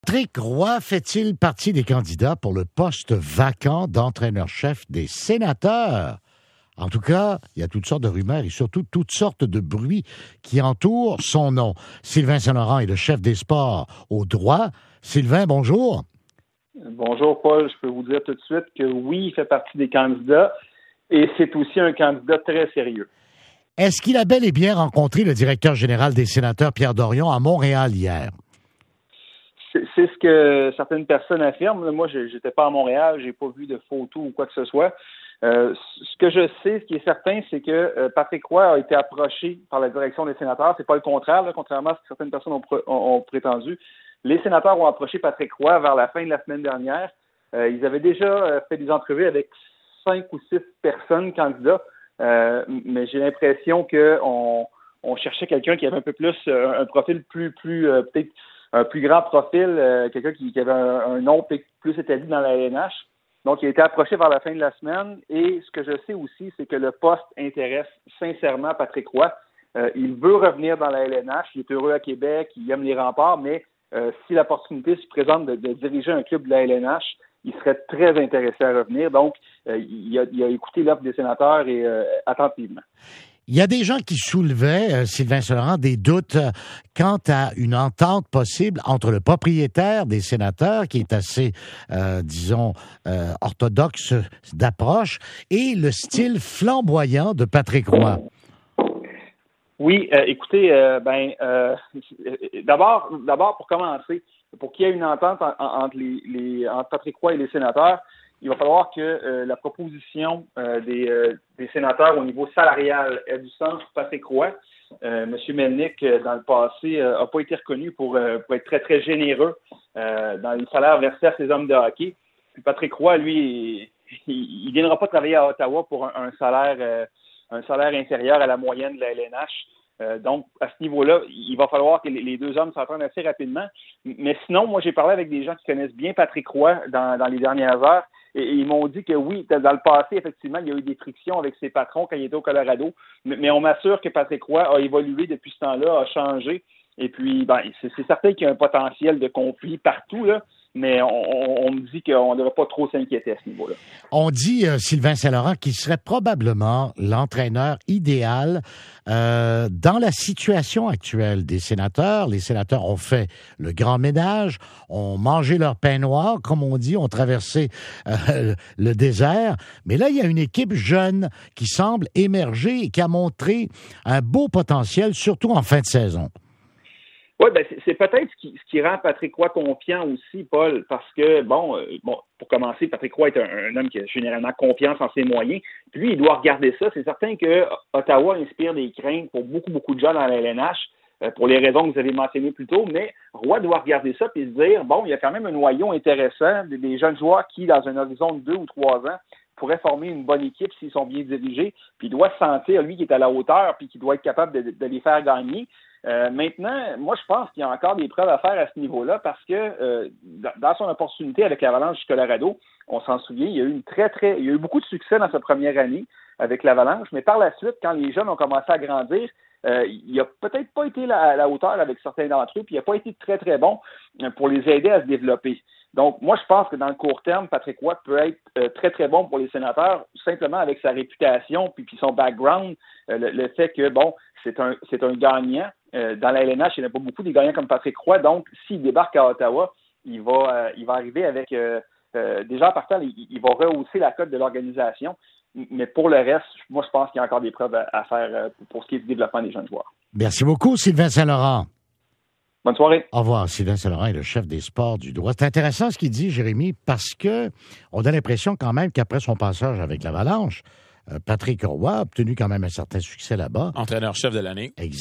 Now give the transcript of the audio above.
Patrick Roy fait-il partie des candidats pour le poste vacant d'entraîneur-chef des Sénateurs? En tout cas, il y a toutes sortes de rumeurs et surtout toutes sortes de bruits qui entourent son nom. Sylvain Saint-Laurent est le chef des sports au droit. Sylvain, bonjour. Bonjour, Paul. Je peux vous dire tout de suite que oui, il fait partie des candidats et c'est aussi un candidat très sérieux. Est-ce qu'il a bel et bien rencontré le directeur général des Sénateurs, Pierre Dorion, à Montréal hier? C'est ce que certaines personnes affirment. Moi, je n'étais pas à Montréal, j'ai pas vu de photos ou quoi que ce soit. Ce que je sais, ce qui est certain, c'est que Patrick Roy a été approché par la direction des Sénateurs. C'est pas le contraire, là, contrairement à ce que certaines personnes ont prétendu. Les Sénateurs ont approché Patrick Roy vers la fin de la semaine dernière. Ils avaient déjà fait des entrevues avec 5 ou 6 personnes candidats, mais j'ai l'impression qu'on cherchait quelqu'un qui avait un peu plus un profil plus peut-être un plus grand profil, quelqu'un qui avait un nom peut-être plus établi dans la LNH. Donc, il a été approché vers la fin de la semaine. Et ce que je sais aussi, c'est que le poste intéresse sincèrement Patrick Roy. Il veut revenir dans la LNH. Il est heureux à Québec. Il aime les remparts. Mais si l'opportunité se présente de diriger un club de la LNH, il serait très intéressé à revenir. Donc, il a écouté l'offre des Sénateurs et attentivement. Il y a des gens qui soulevaient, Sylvain Saint-Laurent, des doutes quant à une entente possible entre le propriétaire des Sénateurs, qui est assez, orthodoxe d'approche, et le style flamboyant de Patrick Roy. Oui, écoutez, d'abord, pour commencer, pour qu'il y ait une entente entre Patrick Roy et les Sénateurs, il va falloir que la proposition des sénateurs au niveau salarial ait du sens pour Patrick Roy. M. Melnick, dans le passé, n'a pas été reconnu pour être très, très généreux dans les salaires versés à ses hommes de hockey. Puis Patrick Roy, lui, il ne viendra pas travailler à Ottawa pour un salaire inférieur à la moyenne de la LNH. Donc, à ce niveau-là, il va falloir que les deux hommes s'entendent assez rapidement. Mais sinon, moi, j'ai parlé avec des gens qui connaissent bien Patrick Roy dans les dernières heures. Et ils m'ont dit que oui, dans le passé, effectivement, il y a eu des frictions avec ses patrons quand il était au Colorado. Mais on m'assure que Patrick Roy a évolué depuis ce temps-là, a changé. Et puis, c'est certain qu'il y a un potentiel de conflit partout, là. Mais on me dit qu'on ne devrait pas trop s'inquiéter à ce niveau-là. On dit, Sylvain Saint-Laurent, qu'il serait probablement l'entraîneur idéal dans la situation actuelle des Sénateurs. Les Sénateurs ont fait le grand ménage, ont mangé leur pain noir, comme on dit, ont traversé le désert. Mais là, il y a une équipe jeune qui semble émerger et qui a montré un beau potentiel, surtout en fin de saison. Oui, c'est peut-être ce qui rend Patrick Roy confiant aussi, Paul, parce que, pour commencer, Patrick Roy est un homme qui a généralement confiance en ses moyens. Puis lui, il doit regarder ça. C'est certain que Ottawa inspire des craintes pour beaucoup, beaucoup de gens dans la LNH, pour les raisons que vous avez mentionnées plus tôt, mais Roy doit regarder ça et se dire, il y a quand même un noyau intéressant, des jeunes joueurs qui, dans un horizon de 2 ou 3 ans, pourraient former une bonne équipe s'ils sont bien dirigés, puis il doit se sentir, lui, qui est à la hauteur, puis qui doit être capable de les faire gagner. Maintenant, moi, je pense qu'il y a encore des preuves à faire à ce niveau-là parce que dans son opportunité avec l'Avalanche du Colorado, on s'en souvient, il y a eu beaucoup de succès dans sa première année avec l'Avalanche, mais par la suite, quand les jeunes ont commencé à grandir, il n'a peut-être pas été à la hauteur avec certains d'entre eux, puis il n'a pas été très, très bon pour les aider à se développer. Donc, moi, je pense que dans le court terme, Patrick Roy peut être très, très bon pour les Sénateurs, simplement avec sa réputation puis son background, le fait que, c'est un gagnant. Dans la LNH, il n'y en a pas beaucoup des gagnants comme Patrick Roy. Donc, s'il débarque à Ottawa, il va arriver avec... déjà, en partant, il va rehausser la cote de l'organisation. Mais pour le reste, moi, je pense qu'il y a encore des preuves à faire pour ce qui est du développement des jeunes joueurs. Merci beaucoup, Sylvain Saint-Laurent. Bonne soirée. Au revoir. Sylvain Saint-Laurent est le chef des sports du droit. C'est intéressant ce qu'il dit, Jérémy, parce que on a l'impression quand même qu'après son passage avec l'Avalanche, Patrick Roy a obtenu quand même un certain succès là-bas. Entraîneur-chef de l'année.